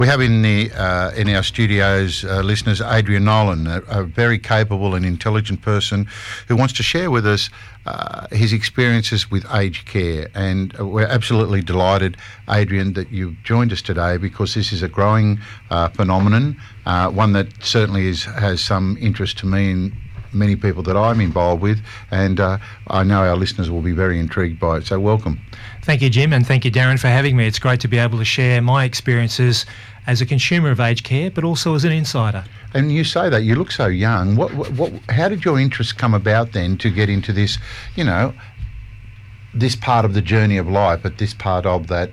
We have in our studios, listeners, Adrian Nolan, a very capable and intelligent person who wants to share with us his experiences with aged care. And we're absolutely delighted, Adrian, that you've joined us today, because this is a growing phenomenon, one that certainly has some interest to me and many people that I'm involved with, and I know our listeners will be very intrigued by it. So welcome. Thank you, Jim, and thank you, Darren, for having me. It's great to be able to share my experiences as a consumer of aged care, but also as an insider. And you say that, you look so young. How did your interest come about then to get into this, this part of the journey of life, but this part of that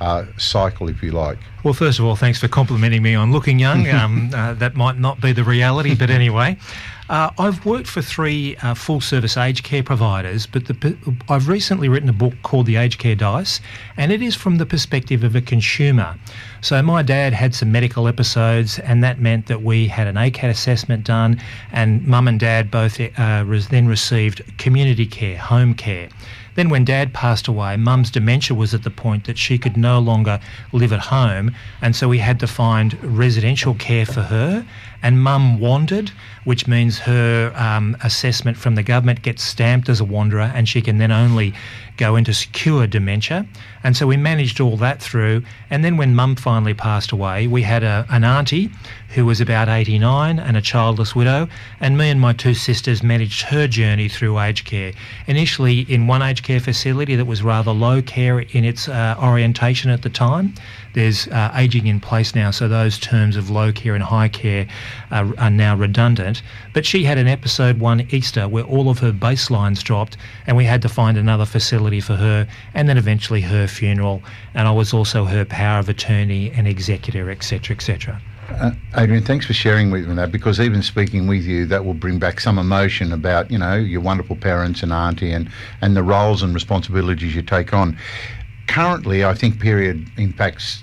cycle, if you like? Well, first of all, thanks for complimenting me on looking young. That might not be the reality, but anyway. I've worked for 3 full-service aged care providers, but I've recently written a book called The Aged Care Dice, and it is from the perspective of a consumer. So my dad had some medical episodes, and that meant that we had an ACAT assessment done, and Mum and Dad both then received community care, home care. Then when Dad passed away, Mum's dementia was at the point that she could no longer live at home, and so we had to find residential care for her. And Mum wandered, which means her assessment from the government gets stamped as a wanderer, and she can then only go into secure dementia. And so we managed all that through. And then when Mum finally passed away, we had an auntie who was about 89 and a childless widow, and me and my 2 sisters managed her journey through aged care. Initially in one aged care facility that was rather low care in its orientation at the time. There's ageing in place now, so those terms of low care and high care are now redundant. But she had an episode one Easter where all of her baselines dropped, and we had to find another facility for her, and then eventually her funeral, and I was also her power of attorney and executor, etc., etc. Adrian, thanks for sharing with me that, because even speaking with you, that will bring back some emotion about, your wonderful parents and auntie and the roles and responsibilities you take on. Currently, I think period impacts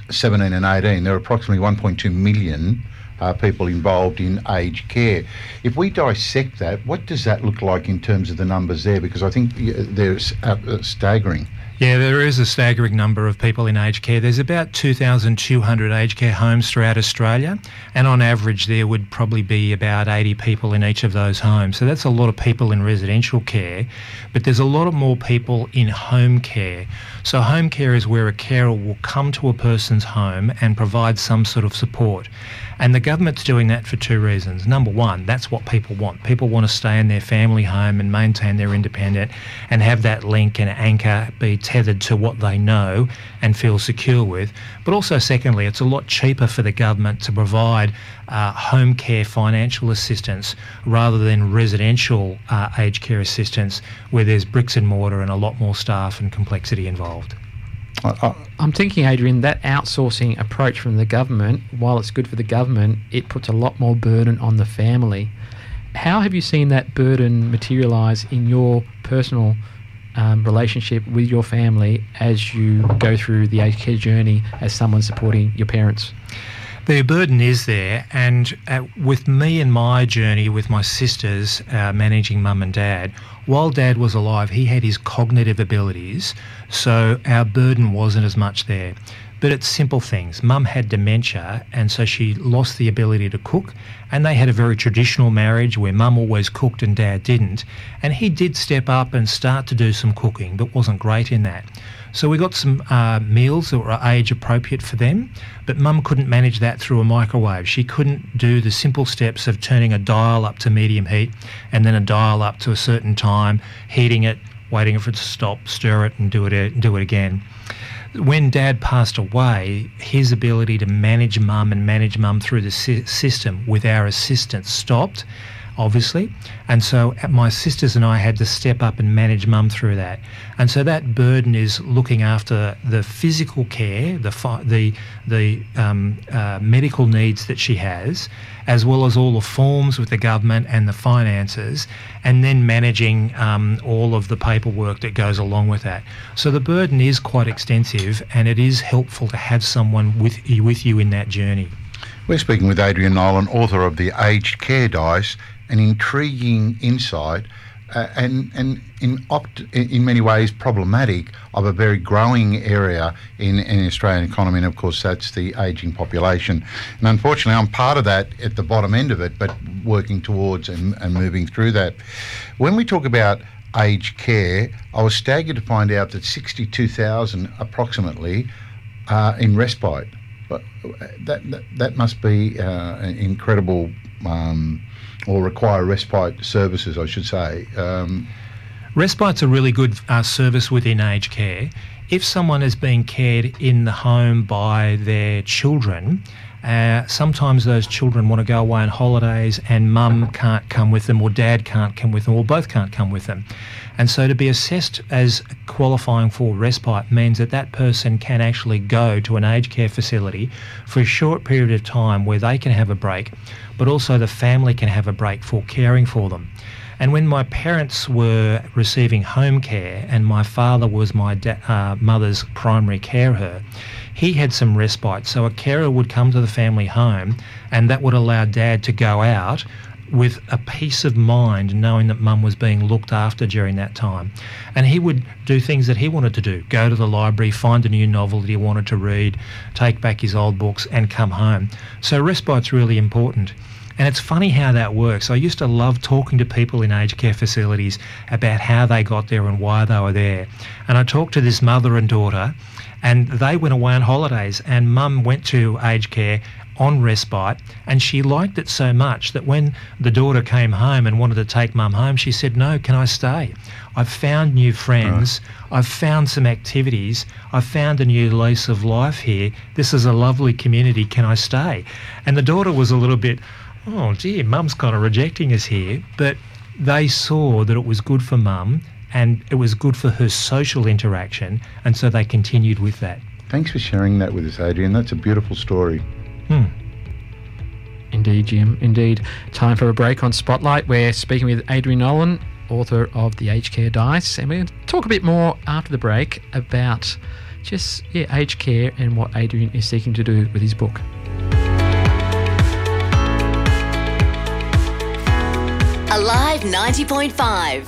17 and 18, there are approximately 1.2 million people involved in aged care. If we dissect that, what does that look like in terms of the numbers there? Because I think they're staggering. Yeah, there is a staggering number of people in aged care. There's about 2,200 aged care homes throughout Australia, and on average there would probably be about 80 people in each of those homes. So that's a lot of people in residential care, but there's a lot more people in home care. So home care is where a carer will come to a person's home and provide some sort of support. And the government's doing that for 2 reasons. Number one, that's what people want. People want to stay in their family home and maintain their independence and have that link and anchor be tethered to what they know and feel secure with. But also secondly, it's a lot cheaper for the government to provide home care financial assistance rather than residential aged care assistance, where there's bricks and mortar and a lot more staff and complexity involved. I'm thinking, Adrian, that outsourcing approach from the government, while it's good for the government, it puts a lot more burden on the family. How have you seen that burden materialise in your personal relationship with your family as you go through the aged care journey as someone supporting your parents? The burden is there, and with me and my journey with my sisters managing Mum and Dad, while Dad was alive, he had his cognitive abilities, so our burden wasn't as much there. But it's simple things. Mum had dementia, and so she lost the ability to cook, and they had a very traditional marriage where Mum always cooked and Dad didn't, and he did step up and start to do some cooking, but wasn't great in that. So we got some meals that were age appropriate for them, but Mum couldn't manage that through a microwave. She couldn't do the simple steps of turning a dial up to medium heat and then a dial up to a certain time, heating it, waiting for it to stop, stir it and do it again. When Dad passed away, his ability to manage Mum through the system with our assistance stopped, obviously, and so my sisters and I had to step up and manage Mum through that. And so that burden is looking after the physical care, the medical needs that she has, as well as all the forms with the government and the finances, and then managing all of the paperwork that goes along with that. So the burden is quite extensive, and it is helpful to have someone with you in that journey. We're speaking with Adrian Nolan, author of The Aged Care Dice, an intriguing insight and in many ways problematic of a very growing area in the Australian economy, and of course that's the ageing population. And unfortunately I'm part of that at the bottom end of it, but working towards and moving through that. When we talk about aged care, I was staggered to find out that 62,000 approximately are in respite. But that must be an incredible, or require respite services, I should say. Respite's a really good service within aged care. If someone is being cared in the home by their children, sometimes those children want to go away on holidays and mum can't come with them, or dad can't come with them, or both can't come with them. And so to be assessed as qualifying for respite means that that person can actually go to an aged care facility for a short period of time where they can have a break, but also the family can have a break for caring for them. And when my parents were receiving home care and my father was my mother's primary carer, he had some respite. So a carer would come to the family home and that would allow dad to go out with a peace of mind knowing that mum was being looked after during that time. And he would do things that he wanted to do, go to the library, find a new novel that he wanted to read, take back his old books and come home. So respite's really important. And it's funny how that works. I used to love talking to people in aged care facilities about how they got there and why they were there. And I talked to this mother and daughter, and they went away on holidays, and mum went to aged care on respite, and she liked it so much that when the daughter came home and wanted to take mum home, she said, "No, can I stay? I've found new friends, I've found some activities, I've found a new lease of life here, this is a lovely community, can I stay?" And the daughter was a little bit, "Oh dear, mum's kind of rejecting us here," but they saw that it was good for mum and it was good for her social interaction, and so they continued with that. Thanks for sharing that with us, Adrian. That's a beautiful story. Indeed, Jim, indeed. Time for a break on Spotlight. We're speaking with Adrian Nolan, author of The Aged Care Dice, and we're going to talk a bit more after the break about just aged care and what Adrian is seeking to do with his book. Alive 90.5.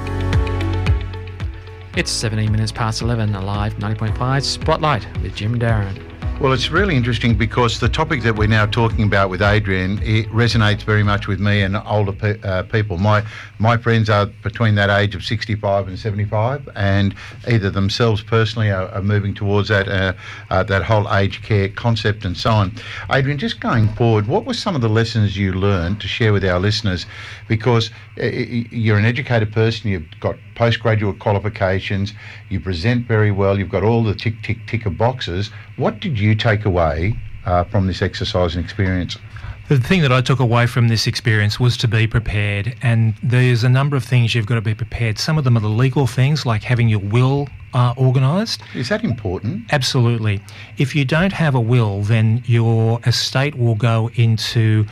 It's 17 minutes past 11, Alive 90.5 Spotlight with Jim Darren. Well, it's really interesting because the topic that we're now talking about with Adrian, it resonates very much with me and older people. My friends are between that age of 65 and 75, and either themselves personally are moving towards that whole aged care concept and so on. Adrian, just going forward, what were some of the lessons you learned to share with our listeners? Because you're an educated person, you've got postgraduate qualifications, you present very well, you've got all the tick of boxes. What did you take away from this exercise and experience? The thing that I took away from this experience was to be prepared, and there's a number of things you've got to be prepared. Some of them are the legal things, like having your will organised. Is that important? Absolutely. If you don't have a will, then your estate will go into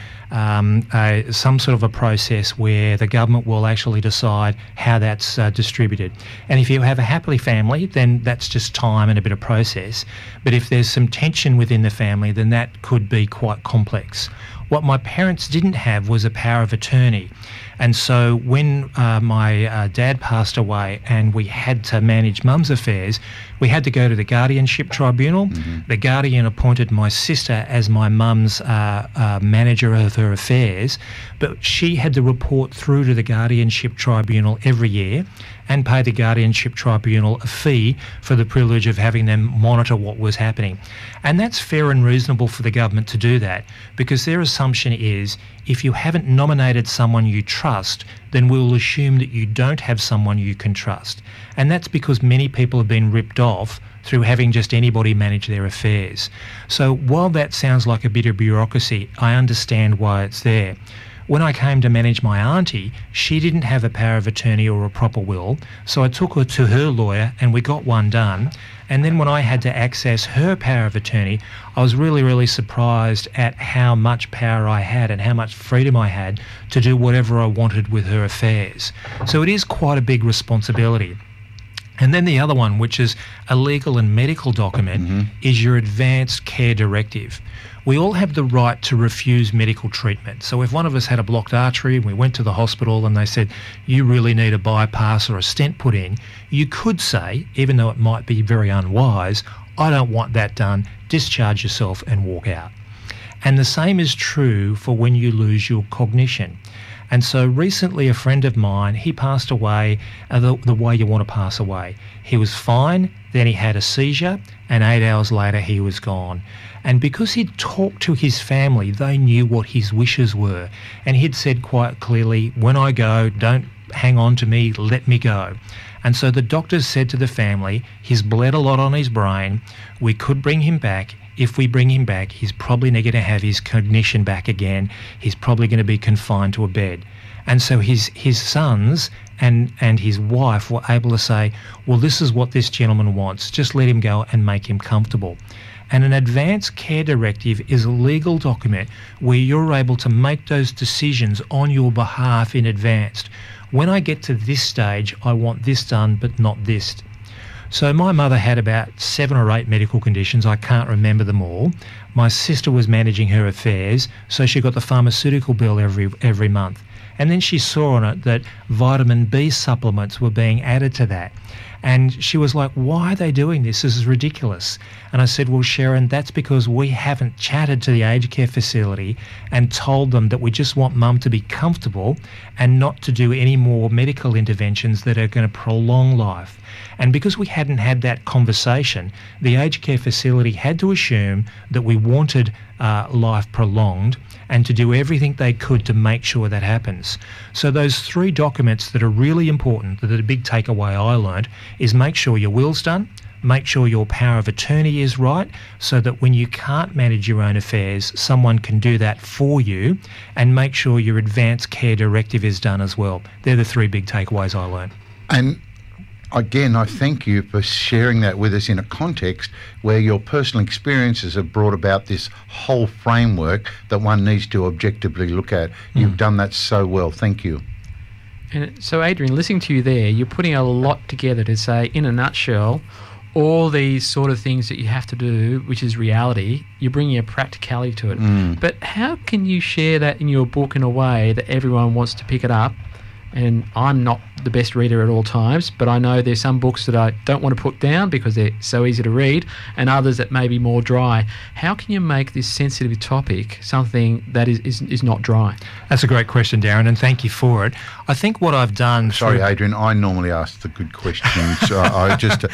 some sort of a process where the government will actually decide how that's distributed. And if you have a happy family, then that's just time and a bit of process. But if there's some tension within the family, then that could be quite complex. What my parents didn't have was a power of attorney. And so when my dad passed away and we had to manage mum's affairs, we had to go to the guardianship tribunal. Mm-hmm. The guardian appointed my sister as my mum's manager of her affairs, but she had to report through to the guardianship tribunal every year and pay the guardianship tribunal a fee for the privilege of having them monitor what was happening. And that's fair and reasonable for the government to do that, because their assumption is if you haven't nominated someone you trust, then we'll assume that you don't have someone you can trust. And that's because many people have been ripped off through having just anybody manage their affairs. So while that sounds like a bit of bureaucracy, I understand why it's there. When I came to manage my auntie, she didn't have a power of attorney or a proper will, so I took her to her lawyer and we got one done. And then when I had to access her power of attorney, I was really, really surprised at how much power I had and how much freedom I had to do whatever I wanted with her affairs. So it is quite a big responsibility. And then the other one, which is a legal and medical document, is your Advanced Care Directive. We all have the right to refuse medical treatment. So if one of us had a blocked artery and we went to the hospital and they said, you really need a bypass or a stent put in, you could say, even though it might be very unwise, I don't want that done, discharge yourself and walk out. And the same is true for when you lose your cognition. And so recently a friend of mine, he passed away the way you want to pass away. He was fine, then he had a seizure, and 8 hours later he was gone. And because he'd talked to his family, they knew what his wishes were. And he'd said quite clearly, when I go, don't hang on to me, let me go. And so the doctors said to the family, he's bled a lot on his brain, we could bring him back. If we bring him back, he's probably not going to have his cognition back again. He's probably going to be confined to a bed. And so his sons and his wife were able to say, well, this is what this gentleman wants. Just let him go and make him comfortable. And an Advanced Care Directive is a legal document where you're able to make those decisions on your behalf in advance. When I get to this stage, I want this done, but not this. So my mother had about 7 or 8 medical conditions. I can't remember them all. My sister was managing her affairs, so she got the pharmaceutical bill every month. And then she saw on it that vitamin B supplements were being added to that. And she was like, why are they doing this? This is ridiculous. And I said, well, Sharon, that's because we haven't chatted to the aged care facility and told them that we just want mum to be comfortable and not to do any more medical interventions that are going to prolong life. And because we hadn't had that conversation, the aged care facility had to assume that we wanted life prolonged and to do everything they could to make sure that happens. So those 3 documents that are really important, that are the big takeaway I learned, is make sure your will's done, make sure your power of attorney is right, so that when you can't manage your own affairs, someone can do that for you, and make sure your Advanced Care Directive is done as well. They're the 3 big takeaways I learned. And again, I thank you for sharing that with us in a context where your personal experiences have brought about this whole framework that one needs to objectively look at. You've done that so well. Thank you. And so, Adrian, listening to you there, you're putting a lot together to say, in a nutshell, all these sort of things that you have to do, which is reality, you're bringing a practicality to it. But how can you share that in your book in a way that everyone wants to pick it up? And I'm not the best reader at all times, but I know there's some books that I don't want to put down because they're so easy to read, and others that may be more dry. How can you make this sensitive topic something that is not dry? That's a great question, Darren, and thank you for it. I think what I've done... Sorry, Adrian, I normally ask the good questions. I'm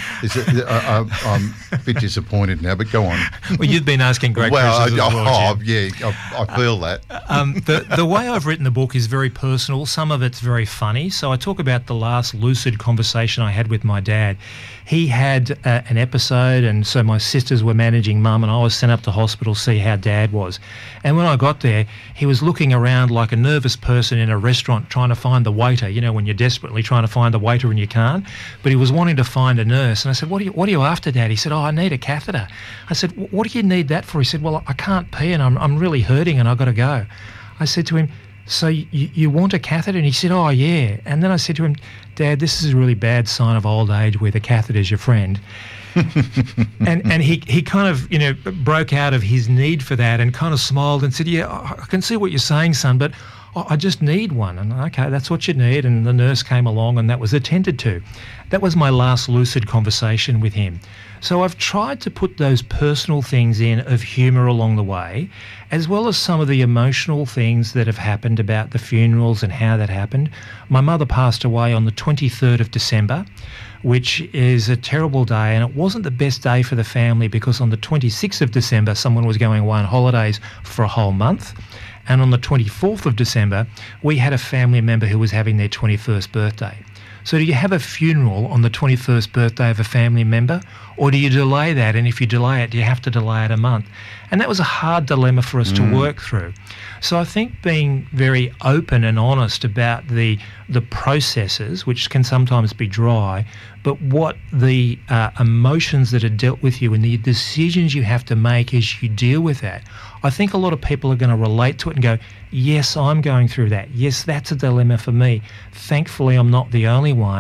a bit disappointed now, but go on. Well, you've been asking great questions as well, Jim. I feel that. The way I've written the book is very personal. Some of it's very funny. So I talk about the last lucid conversation I had with my dad. He had an episode, and so my sisters were managing mum, and I was sent up to hospital to see how dad was. And when I got there, he was looking around like a nervous person in a restaurant trying to find the waiter, you know, when you're desperately trying to find the waiter and you can't. But he was wanting to find a nurse. And I said, what are you after, Dad? He said, I need a catheter. I said, what do you need that for? He said, well, I can't pee and I'm really hurting and I've got to go. I said to him, so you want a catheter? And he said, oh, yeah. And then I said to him, Dad, this is a really bad sign of old age where the catheter's your friend. and he kind of, you know, broke out of his need for that and kind of smiled and said, yeah, I can see what you're saying, son, but I just need one. And okay, that's what you need. And the nurse came along and that was attended to. That was my last lucid conversation with him. So I've tried to put those personal things in of humour along the way, as well as some of the emotional things that have happened about the funerals and how that happened. My mother passed away on the 23rd of December, which is a terrible day, and it wasn't the best day for the family because on the 26th of December, someone was going away on holidays for a whole month. And on the 24th of December, we had a family member who was having their 21st birthday. So do you have a funeral on the 21st birthday of a family member, or do you delay that? And if you delay it, do you have to delay it a month? And that was a hard dilemma for us to work through. So I think being very open and honest about the processes, which can sometimes be dry, but what the emotions that are dealt with you and the decisions you have to make as you deal with that, I think a lot of people are going to relate to it and go, yes, I'm going through that. Yes, that's a dilemma for me. Thankfully, I'm not the only one.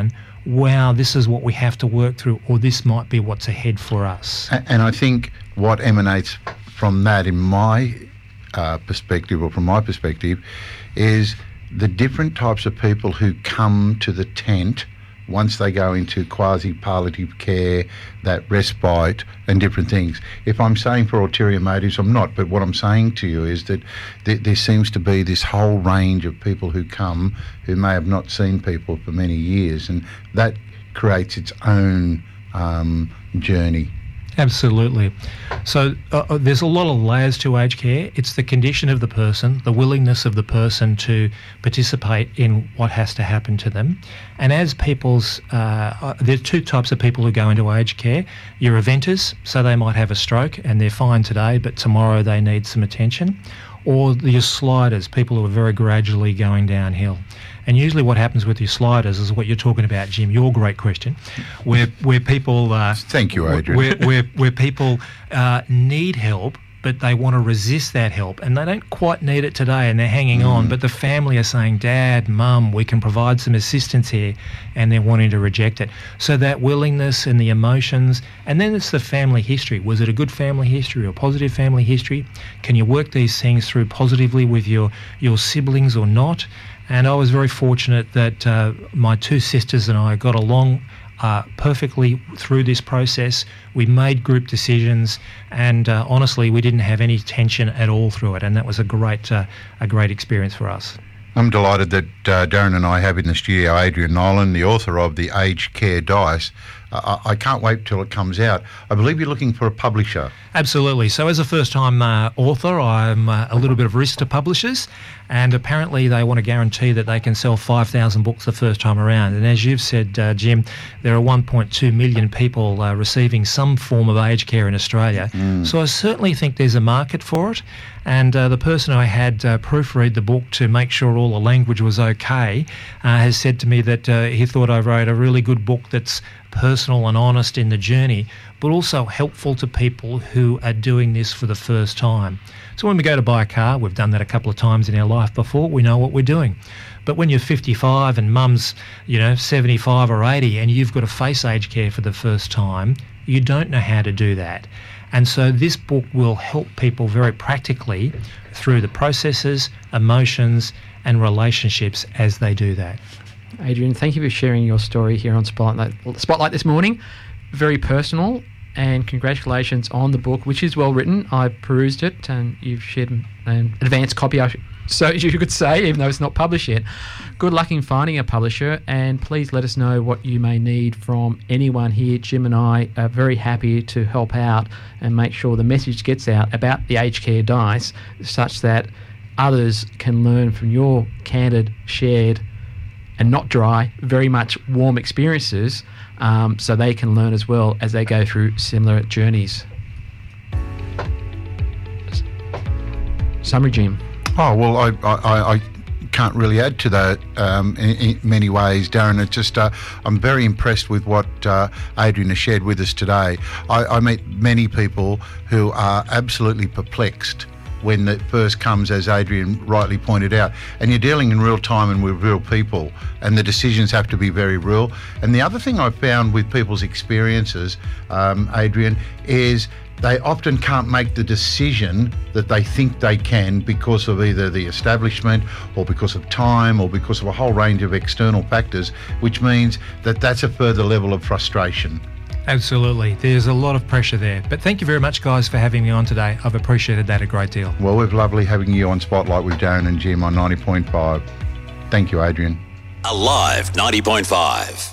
wow, this is what we have to work through, or this might be what's ahead for us. And I think what emanates from that, in my perspective, or from my perspective, is the different types of people who come to the tent once they go into quasi-palliative care, that respite and different things. If I'm saying for ulterior motives, I'm not, but what I'm saying to you is that there seems to be this whole range of people who come who may have not seen people for many years, and that creates its own journey. Absolutely. So there's a lot of layers to aged care. It's the condition of the person, the willingness of the person to participate in what has to happen to them. And as people's, there are two types of people who go into aged care. Your eventers, so they might have a stroke and they're fine today, but tomorrow they need some attention. Or your sliders, people who are very gradually going downhill. And usually what happens with your sliders is what you're talking about, Jim, your great question, where people... Thank you, Adrian. Where people need help, but they want to resist that help, and they don't quite need it today, and they're hanging on, but the family are saying, Dad, Mum, we can provide some assistance here, and they're wanting to reject it. So that willingness and the emotions, and then it's the family history. Was it a good family history or positive family history? Can you work these things through positively with your siblings or not? And I was very fortunate that my two sisters and I got along perfectly through this process. We made group decisions, and honestly, we didn't have any tension at all through it, and that was a great experience for us. I'm delighted that Darren and I have in the studio Adrian Nolan, the author of The Aged Care Dice. I can't wait till it comes out. I believe you're looking for a publisher. Absolutely. So as a first-time author, I'm a little bit of risk to publishers, and apparently they want to guarantee that they can sell 5,000 books the first time around. And as you've said, Jim, there are 1.2 million people receiving some form of aged care in Australia. So I certainly think there's a market for it. And the person I had proofread the book to make sure all the language was okay has said to me that he thought I wrote a really good book that's personal and honest in the journey, but also helpful to people who are doing this for the first time. So when we go to buy a car, we've done that a couple of times in our life before, we know what we're doing. But when you're 55 and mum's, 75 or 80 and you've got to face aged care for the first time, you don't know how to do that. And so this book will help people very practically through the processes, emotions and relationships as they do that. Adrian, thank you for sharing your story here on Spotlight this morning. Very personal, and congratulations on the book, which is well written. I perused it, and you've shared an advanced copy, so you could say, even though it's not published yet. Good luck in finding a publisher, and please let us know what you may need from anyone here. Jim and I are very happy to help out and make sure the message gets out about the Aged Care Dice, such that others can learn from your candid, shared, and not dry, very much warm experiences, so they can learn as well as they go through similar journeys. Summary, Jim. Oh, well, I can't really add to that in many ways, Darren. It's just I'm very impressed with what Adrian has shared with us today. I meet many people who are absolutely perplexed when it first comes, as Adrian rightly pointed out, and you're dealing in real time and with real people, and the decisions have to be very real. And the other thing I've found with people's experiences, Adrian, is they often can't make the decision that they think they can because of either the establishment or because of time or because of a whole range of external factors, which means that that's a further level of frustration. Absolutely. There's a lot of pressure there. But thank you very much, guys, for having me on today. I've appreciated that a great deal. Well, it's lovely having you on Spotlight with Darren and Jim on 90.5. Thank you, Adrian. Alive 90.5.